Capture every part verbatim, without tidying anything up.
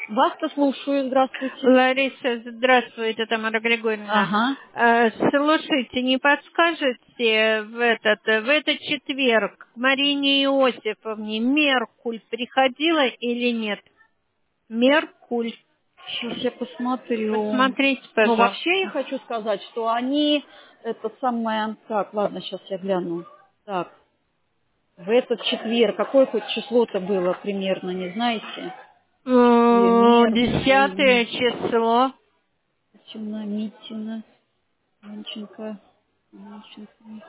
Вас-то слушаю, здравствуйте. Лариса, здравствуйте, это Тамара Григорьевна. Ага. Э, Слушайте, не подскажете в этот, в этот четверг к Марине Иосифовне Меркуль приходила или нет? Меркуль. Сейчас я посмотрю. Посмотрите, Но вообще я пожалуйста. хочу сказать, что они, это самое... Так, ладно, сейчас я гляну. Так, в этот четверг, какое хоть число-то было примерно, не знаете? Четыре, Э, Меркурий, Десятое число. Митина, Митина, Янченко, Янченко,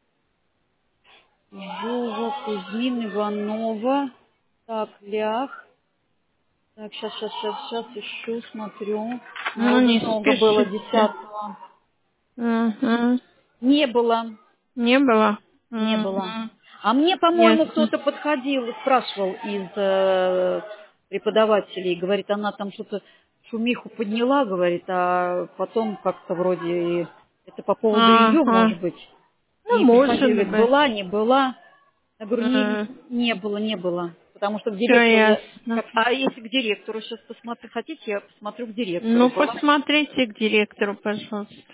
Жова, Кузьмин, Иванова. Так, Лях. Так, сейчас, сейчас, сейчас, сейчас ищу, смотрю. Ну, Народу не много было, спешите. десятого. Угу. Не было, Не было? не было. Угу. А мне, по-моему, Ясно. кто-то подходил и спрашивал из э, преподавателей. Говорит, она там что-то шумиху подняла, говорит, а потом как-то вроде и это по поводу ее, Ага. может быть. Ну, И приходили, может говорит, быть. была, не была. Я говорю, не, не было, не было. Потому что к Все директору я... ясно. как- а если к директору сейчас посмотрю, хотите, я посмотрю к директору. Ну, Была? посмотрите к директору, пожалуйста.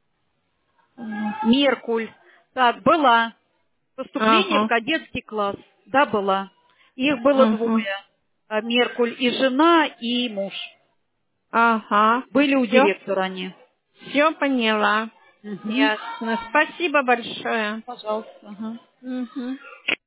Меркуль. Так, была. Поступление в Ага. кадетский класс. Да, была. Их было Ага. двое. А, Меркуль и жена, и муж. Ага. Были у Все, директора они. все поняла. Мгм. Ясно. Спасибо большое. Пожалуйста. Ага. Угу.